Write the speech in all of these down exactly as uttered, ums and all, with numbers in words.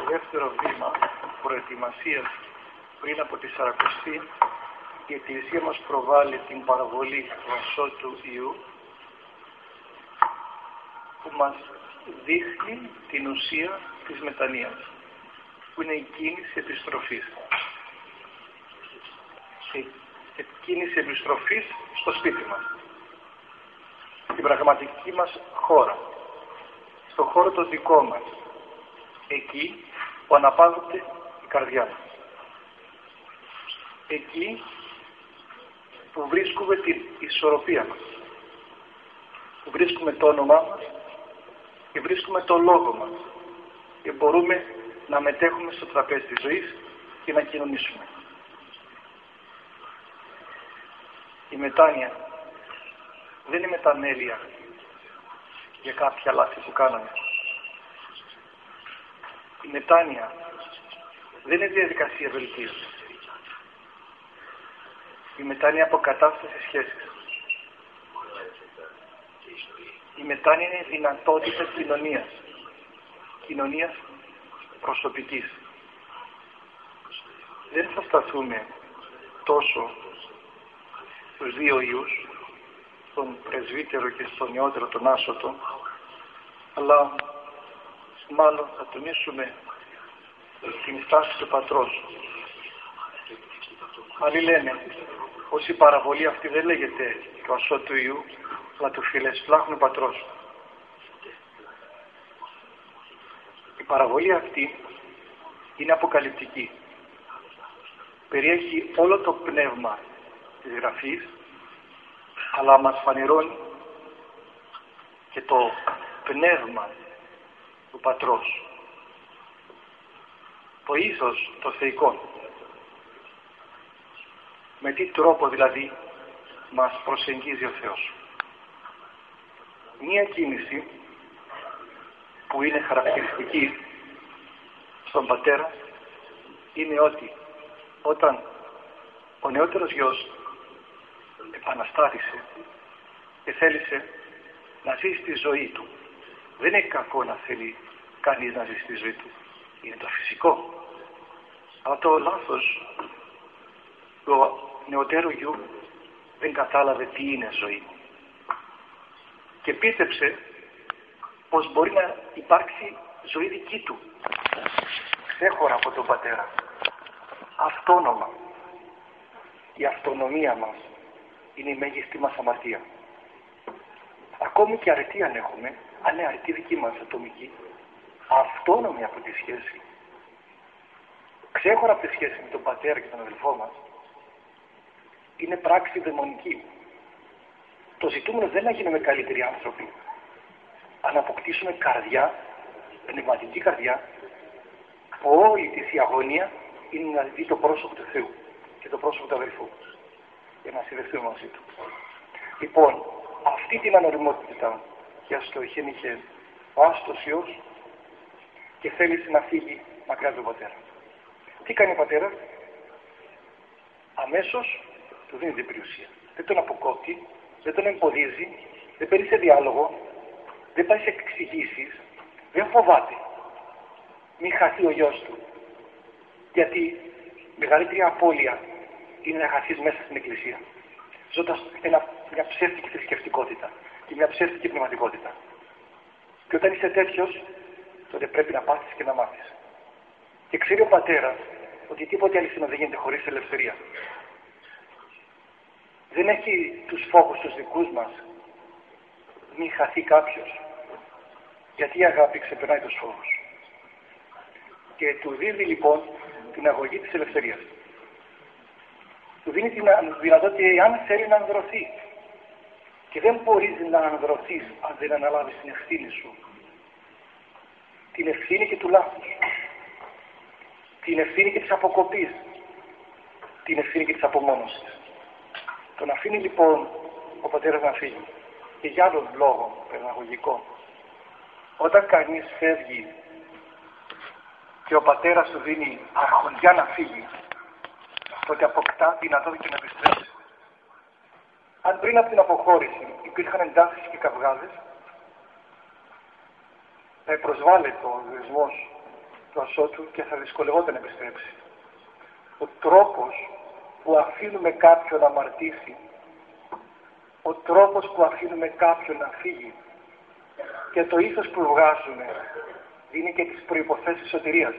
δεύτερο βήμα προετοιμασίας πριν από τη Σαρακοστή, η Εκκλησία μας προβάλλει την παραβολή του ασώτου Ιού, που μας δείχνει την ουσία της μετανοίας, που είναι η κίνηση επιστροφής. Η κίνηση επιστροφής στο σπίτι μας, στην πραγματική μας χώρα, στο χώρο το δικό μας, εκεί που αναπαύεται η καρδιά μας, εκεί που βρίσκουμε την ισορροπία μας, που βρίσκουμε το όνομά μας και βρίσκουμε το λόγο μας και μπορούμε να μετέχουμε στο τραπέζι της ζωής και να κοινωνήσουμε. Η μετάνοια δεν είναι μεταμέλεια για κάποια λάθη που κάναμε. Η μετάνοια δεν είναι διαδικασία βελτίωσης. Η μετάνοια αποκατάσταση σχέσης. Η μετάνοια είναι δυνατότητα κοινωνίας. Κοινωνίας προσωπικής. Δεν θα σταθούμε τόσο στους δύο Ιούς, στον πρεσβύτερο και στον νεότερο τον άσωτο, αλλά μάλλον θα τονίσουμε την στάση του πατρός. Άλλοι λένε πως η παραβολή αυτή δεν λέγεται του ασώτου Ιού, αλλά του φιλεσπλάχνου πατρός. Η παραβολή αυτή είναι αποκαλυπτική. Περιέχει όλο το πνεύμα της Γραφής, αλλά μας φανερώνει και το πνεύμα του πατρός, το ήθος το θεϊκό. Με τι τρόπο δηλαδή μας προσεγγίζει ο Θεός. Μία κίνηση που είναι χαρακτηριστική στον πατέρα είναι ότι όταν ο νεότερος γιος επαναστάτησε και θέλησε να ζήσει τη ζωή του, δεν είναι κακό να θέλει κανείς να ζήσει τη ζωή του, είναι το φυσικό, αλλά το λάθος του νεωτέρου γιου δεν κατάλαβε τι είναι ζωή και πίστεψε πως μπορεί να υπάρξει ζωή δική του, ξέχωρα από τον πατέρα, αυτόνομα. Η αυτονομία μας είναι η μέγιστη μας αμαρτία. Ακόμη και αρετή αν έχουμε, αν είναι αρετή δική μας ατομική, αυτόνομη από τη σχέση, ξέχωρα από τη σχέση με τον πατέρα και τον αδελφό μας, είναι πράξη δαιμονική. Το ζητούμενο δεν είναι να γίνουμε καλύτεροι άνθρωποι, αλλά να αποκτήσουμε καρδιά, πνευματική καρδιά, που όλη της η αγωνία είναι να δει το πρόσωπο του Θεού και το πρόσωπο του αδελφού για να συνδεθούμε μαζί του. Λοιπόν, αυτή την ανοριμότητα για στο χέρι είχε ο άστος Υιός και θέλησε να φύγει μακριά του πατέρα. Τι κάνει ο πατέρας? Αμέσως του δίνει την περιουσία. Δεν τον αποκόπτει, δεν τον εμποδίζει, δεν παίρνει σε διάλογο, δεν πάει σε εξηγήσεις, δεν φοβάται. Μην χαθεί ο γιος του. Γιατί μεγαλύτερη απώλεια είναι να χαθείς μέσα στην Εκκλησία, ζώντας ένα, μια ψεύτικη θρησκευτικότητα και μια ψεύτικη πνευματικότητα. Και όταν είσαι τέτοιος, τότε πρέπει να πάθεις και να μάθεις. Και ξέρει ο πατέρας ότι τίποτε αληθινό δεν γίνεται χωρίς ελευθερία. Δεν έχει τους φόβους τους δικούς μας, μην χαθεί κάποιος, γιατί η αγάπη ξεπερνάει τους φόβους. Και του δίνει λοιπόν την αγωγή της ελευθερίας. Του δίνει την δυνατότητα αν θέλει να ανδρωθεί. Και δεν μπορείς να ανδρωθείς αν δεν αναλάβεις την ευθύνη σου. Την ευθύνη και του λάθους. Την ευθύνη και της αποκοπής. Την ευθύνη και της απομόνωσης. Τον αφήνει λοιπόν ο πατέρας να φύγει. Και για άλλον λόγο παιδαγωγικό. Όταν κανείς φεύγει και ο πατέρας του δίνει αρχοντιά να φύγει, τότε αποκτά δυνατότητα να επιστρέψει. Αν πριν από την αποχώρηση υπήρχαν εντάσεις και καυγάδες, θα προσβάλλεται ο δεσμός προσώτου και θα δυσκολευόταν να επιστρέψει. Ο τρόπος που αφήνουμε κάποιον να αμαρτήσει, ο τρόπος που αφήνουμε κάποιον να φύγει και το ήθος που βγάζουμε δίνει και τις προϋποθέσεις σωτηρίας.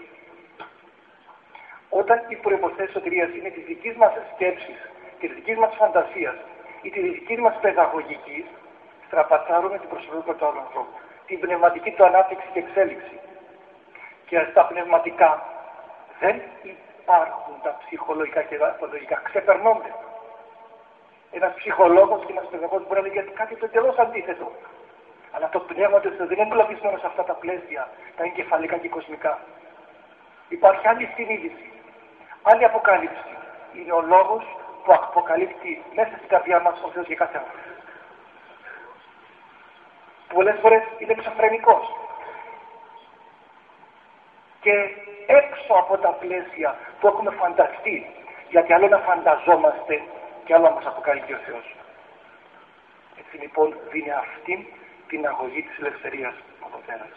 Όταν οι προϋποθέσεις σωτηρίας είναι της δικής μας σκέψης και της δικής μας φαντασίας ή της δικής μας παιδαγωγικής, στραπατσάρουμε την προσωπικότητα του άλλου ανθρώπου, την πνευματική του ανάπτυξη και εξέλιξη. Και στα πνευματικά δεν υπάρχουν τα ψυχολογικά και τα παθολογικά, ξεπερνώνται. Ένας ψυχολόγος και ένας παιδαγωγός μπορεί να λέει κάτι το εντελώς αντίθετο. Αλλά το πνεύμα του δεν είναι εμπλουτισμένο σε αυτά τα πλαίσια, τα εγκεφαλικά και κοσμικά. Υπάρχει άλλη συνείδηση, άλλη αποκάλυψη. Είναι ο λόγος που αποκαλύπτει μέσα στην καρδιά μας ο Θεός για κάθε άνθρωπο. Πολλές φορές είναι εξωφρενικός. Και έξω από τα πλαίσια που έχουμε φανταστεί, γιατί άλλο να φανταζόμαστε και άλλο να μας αποκαλύπτει ο Θεός. Έτσι λοιπόν δίνει αυτή την αγωγή της ελευθερίας ο Πατέρας.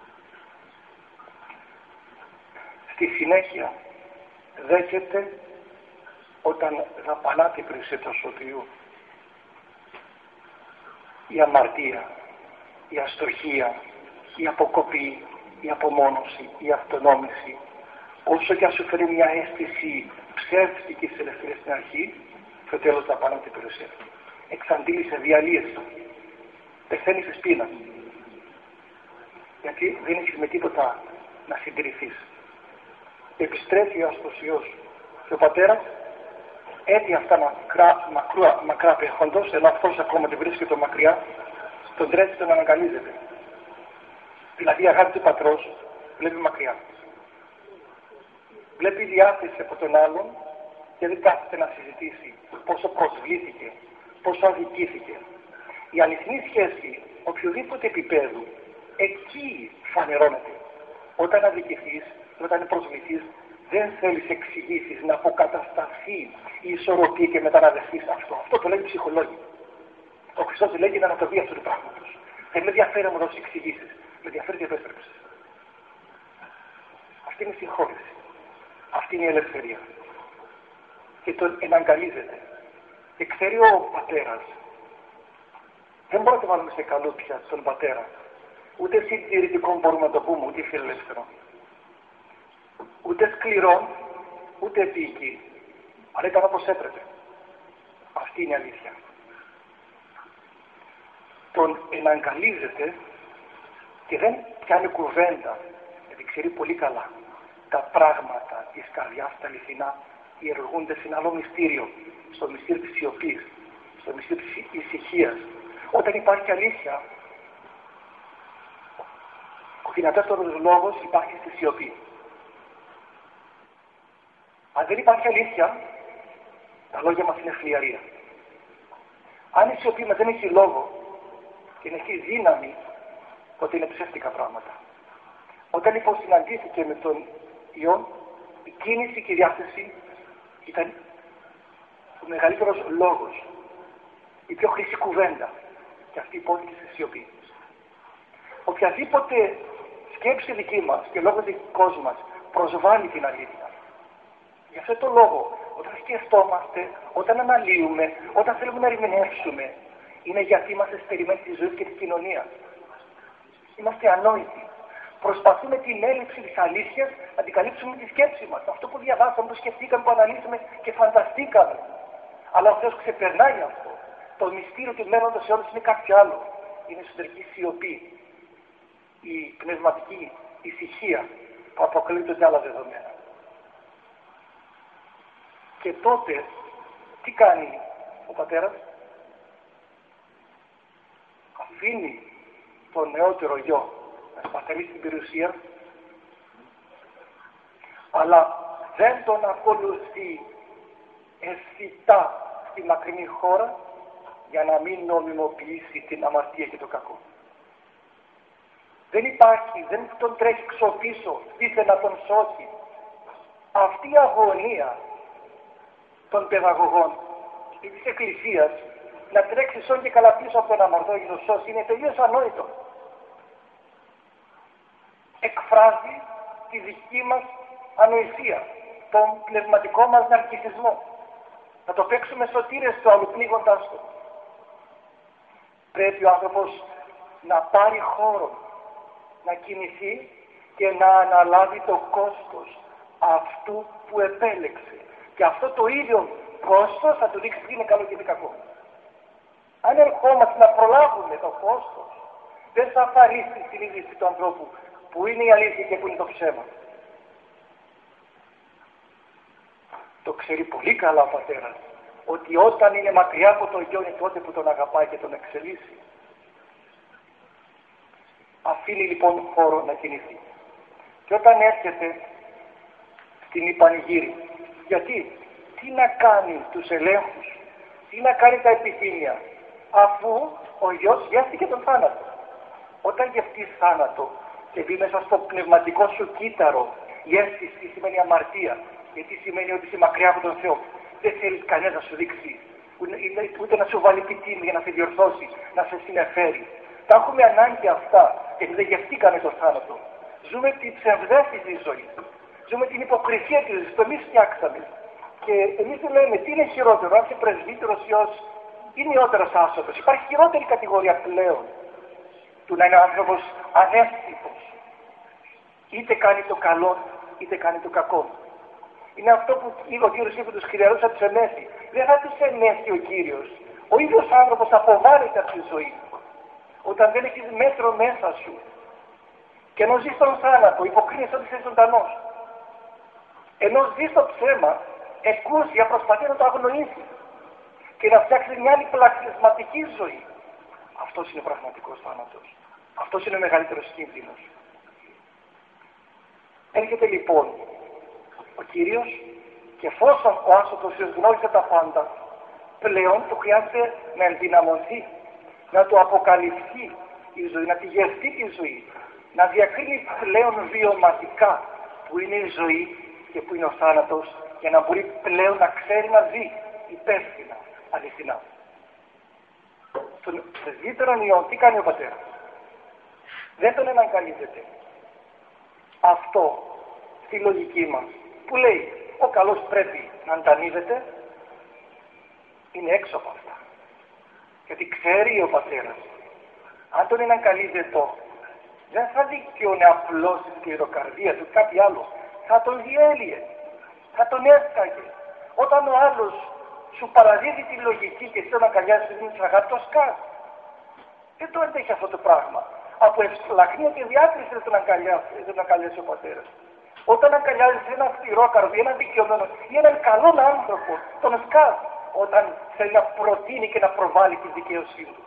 Στη συνέχεια δέχεται όταν δαπανά την περιουσία του Σωτηρίου η αμαρτία, η αστοχία, η αποκοπή, η απομόνωση, η αυτονόμηση, όσο και αν σου φέρει μια αίσθηση ψεύτικης ελευθερίας στην αρχή, στο τέλος δαπανά την περιουσία. Εξαντλείσαι, διαλύεσαι. Πεθαίνει σε σπίνα. Γιατί δεν έχεις με τίποτα να συντηρηθείς. Επιστρέφει ο αστοσιός και ο πατέρας έτσι αυτά μακρά, μακρά, μακρά πέχοντος, ενώ αυτός ακόμα δεν βρίσκεται μακριά, τον τρέχει τον αναγκαλίζεται. Δηλαδή η αγάπη του πατρός βλέπει μακριά. Βλέπει διάθεση από τον άλλον και δεν κάθεται να συζητήσει πόσο προσβλήθηκε, πόσο αδικήθηκε. Η αληθινή σχέση οποιοδήποτε επίπεδου εκεί φανερώνεται. Όταν αδικηθείς, όταν προσβληθείς, δεν θέλεις εξηγήσεις να αποκατασταθεί η ισορροπία και μετά να δεχθείς αυτό. Αυτό το λέει ψυχολόγοι. Ο Χριστός λέγει να ανατοβεί αυτού του πράγματος. Δεν με ενδιαφέρει να μου δώσει εξηγήσεις. Με ενδιαφέρει και επέστρεψε. Αυτή είναι η συγχώρεση. Αυτή είναι η ελευθερία. Και τον εναγκαλίζεται. Και ξέρει ο πατέρας. Δεν μπορούμε να το βάλουμε σε καλούπια τον πατέρα. Ούτε συντηρητικό μπορούμε να το πούμε, ούτε φιλελεύθερο. Ούτε σκληρό, ούτε επίοικη. Αλλά ήταν όπως έπρεπε. Αυτή είναι η αλήθεια. Τον εναγκαλίζεται και δεν πιάνει κουβέντα, γιατί ξέρει πολύ καλά. Τα πράγματα της καρδιάς, τα αληθινά, ιερουργούνται σε ένα άλλο μυστήριο, στο μυστήριο της σιωπής, στο μυστήριο της ησυχίας. Όταν υπάρχει αλήθεια, ο δυνατότερος λόγος υπάρχει στη σιωπή. Αν δεν υπάρχει αλήθεια, τα λόγια μας είναι φλιαρία. Αν η σιωπή μας δεν έχει λόγο και δεν έχει δύναμη, τότε είναι ψεύτικα πράγματα. Όταν λοιπόν συναντήθηκε με τον Υιόν, η κίνηση και η διάθεση ήταν ο μεγαλύτερος λόγος, η πιο χρυσή κουβέντα, και αυτή υπόθηκε στη σιωπή. Οποιαδήποτε σκέψη δική μας και λόγος δικός μας προσβάλλει την αλήθεια. Γι' αυτό το λόγο, όταν σκεφτόμαστε, όταν αναλύουμε, όταν θέλουμε να ερμηνεύσουμε, είναι γιατί είμαστε στερημένοι της ζωής και της κοινωνίας. Είμαστε ανόητοι. Προσπαθούμε την έλλειψη της αλήθειας να την καλύψουμε με τη σκέψη μας. Αυτό που διαβάσαμε, που σκεφτήκαμε, που αναλύσαμε και φανταστήκαμε. Αλλά ο Θεός ξεπερνάει αυτό. Το μυστήριο του μέλλοντος σε όλους είναι κάτι άλλο. Είναι η εσωτερική σιωπή, η πνευματική ησυχία που αποκλείται άλλα δεδομένα. Και τότε, τι κάνει ο πατέρας? Αφήνει τον νεότερο γιο να σπαθερεί στην περιουσία, αλλά δεν τον ακολουθεί αισθητά στη μακρινή χώρα για να μην νομιμοποιήσει την αμαρτία και το κακό. Δεν υπάρχει, δεν τον τρέχει ξοπίσω, ήθελε να τον σώσει. Αυτή η αγωνία των παιδαγωγών και της Εκκλησίας να τρέξει σόν και καλά πίσω από τον αμαρτωλό για να σώσει είναι τελείως ανόητο. Εκφράζει τη δική μας ανοησία, τον πνευματικό μας ναρκισσισμό. Να το παίξουμε σωτήρες του άλλου πνίγοντάς το. Πρέπει ο άνθρωπος να πάρει χώρο, να κινηθεί και να αναλάβει το κόστος αυτού που επέλεξε. Και αυτό το ίδιο κόστος θα του δείξει τι είναι καλό και τι κακό. Αν ερχόμαστε να προλάβουμε το κόστος, δεν θα αφαρίσει τη συνείδηση του ανθρώπου που είναι η αλήθεια και που είναι το ψέμα. Το ξέρει πολύ καλά ο πατέρας, ότι όταν είναι μακριά από το γιο είναι τότε που τον αγαπάει και τον εξελίσσει. Αφήνει λοιπόν χώρο να κινηθεί. Και όταν έρχεται στην υπανηγύρη, γιατί, τι να κάνει τους ελέγχους, τι να κάνει τα επιθύμια, αφού ο γιος γεύτηκε τον θάνατο. Όταν γευτείς θάνατο και μπει μέσα στο πνευματικό σου κύτταρο η αίσθηση τι σημαίνει αμαρτία, γιατί σημαίνει ότι είσαι μακριά από τον Θεό, δεν θέλει κανένα να σου δείξει, ούτε να σου βάλει πιτίνη για να σε διορθώσει, να σε συνεφέρει. Τα έχουμε ανάγκη αυτά, γιατί δεν γευτήκαμε τον θάνατο. Ζούμε την ψευδέστηση ζωή. Ζούμε την υποκρισία της ζωής. Το εμείς φτιάξαμε. Και εμείς δεν λέμε τι είναι χειρότερο, αν είσαι πρεσβύτερος ιός ή νεότερος άνθρωπος. Υπάρχει χειρότερη κατηγορία πλέον του να είναι ο άνθρωπος ανεύθυνος. Είτε κάνει το καλό, είτε κάνει το κακό. Είναι αυτό που είπε ο Κύριος είπε τους χιλιαρούς θα τους ενέσει. Δεν θα τους ενέσει ο Κύριος. Ο ίδιος άνθρωπος αποβάλλεται από τη ζωή. Όταν δεν έχεις μέτρο μέσα σου και ενώ ζεις τον θάνατο, υποκρίνεσαι ότι είσαι ζωντανός. Ενώ ζεις το ψέμα, εκούσια προσπαθεί να το αγνοήσει και να φτιάξει μια άλλη πλασματική ζωή. Αυτός είναι ο πραγματικός θάνατος. Αυτός είναι ο μεγαλύτερος κίνδυνος. Έρχεται λοιπόν ο Κύριος και εφόσον ο άνθρωπος γνώρισε τα πάντα, πλέον του χρειάζεται να ενδυναμωθεί, να του αποκαλυφθεί η ζωή, να τη γευτεί τη ζωή, να διακρίνει πλέον βιωματικά που είναι η ζωή και που είναι ο θάνατος, για να μπορεί πλέον να ξέρει να ζει υπεύθυνα, αληθινά. Στον πρεσβύτερον Υιόν, τι κάνει ο πατέρας? Δεν τον εναγκαλίζεται. Αυτό στη λογική μας που λέει ο καλός πρέπει να αντανίζεται είναι έξω από αυτά. Γιατί ξέρει ο πατέρας, αν τον εναγκαλίζεται δεν θα δικαιώνει απλώς τη σκληροκαρδία του κάτι άλλο. Θα τον διέλυε, θα τον έσκαγε. Όταν ο άλλος σου παραδίδει τη λογική και εσύ τον αγκαλιάζεις και δίνεις αγάπη, το σκάς. Δεν το αντέχει αυτό το πράγμα. Από ευσπλαχνία και διάκριση δεν τον αγκαλιάζει ο πατέρας. Όταν αγκαλιάζεις έναν σκληρόκαρδο ή έναν δικαιωμένο ή έναν καλόν άνθρωπο, τον σκάς όταν θέλει να προτείνει και να προβάλλει τη δικαίωσή του.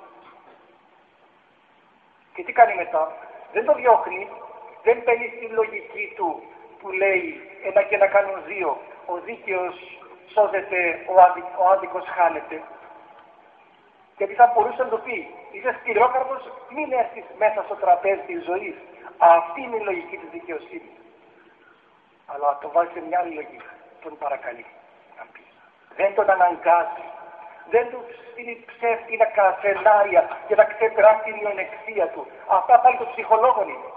Και τι κάνει μετά? Δεν το διώχνει, δεν παίρνει στη λογική του που λέει ένα και να κάνουν δύο, ο δίκαιος σώζεται, ο, άδικ, ο άδικος χάνεται. Γιατί θα μπορούσε να το πει, είσαι σκληρόκαρδος, μην έρθεις μέσα στο τραπέζι της ζωής. Αυτή είναι η λογική της δικαιοσύνης. Αλλά το βάζει σε μια άλλη λογική, τον παρακαλεί να πει. Δεν τον αναγκάζει, δεν του στείλει ψεύτινα σενάρια για να ξεπεράσει την μειονεξία του. Αυτά πάλι των ψυχολόγων είναι.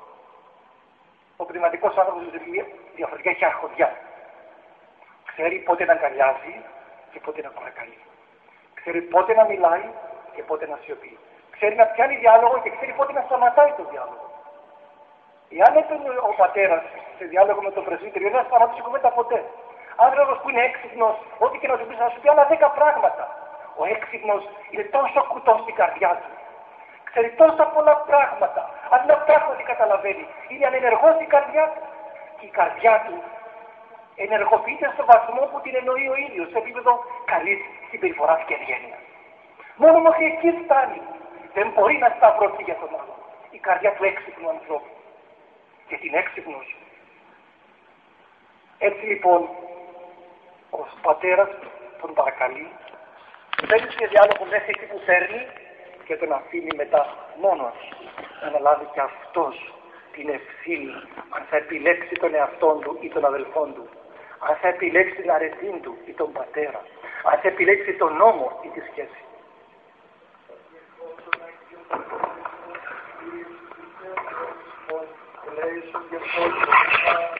Ο πνευματικός άνθρωπος λειτουργεί διαφορετικά, έχει αρχοντιά. Ξέρει πότε να αγκαλιάζει και πότε να παρακαλεί. Ξέρει πότε να μιλάει και πότε να σιωπεί. Ξέρει να πιάνει διάλογο και ξέρει πότε να σταματάει το διάλογο. Εάν έπαιρνε ο πατέρας σε διάλογο με τον πρεσβύτεριο, δεν θα σταματήσει κουβέντα ποτέ. Άνθρωπος που είναι έξυπνος, ό,τι και να σου πει, θα σου πει άλλα δέκα πράγματα. Ο έξυπνος είναι τόσο κουτός στην καρδιά του. Ξέρει τόσα πολλά πράγματα. Αν είναι πράγματι καταλαβαίνει, είναι ανενεργός η καρδιά του. Και η καρδιά του ενεργοποιείται στο βαθμό που την εννοεί ο ίδιος, σε επίπεδο καλής συμπεριφοράς και ευγένειας. Μόνο μέχρι εκεί φτάνει. Δεν μπορεί να σταυρωθεί για τον άλλο. Η καρδιά του έξυπνου ανθρώπου. Και την έξυπνος. Έτσι λοιπόν, ο πατέρας τον παρακαλεί, μπαίνει σε διάλογο μέχρι εκεί που φέρνει και τον αφήνει μετά μόνος να αναλάβει και αυτός την ευθύνη, αν θα επιλέξει τον εαυτόν του ή τον αδελφόν του, αν θα επιλέξει την αρετή του ή τον πατέρα, αν θα επιλέξει τον νόμο ή τη σχέση. Λέει και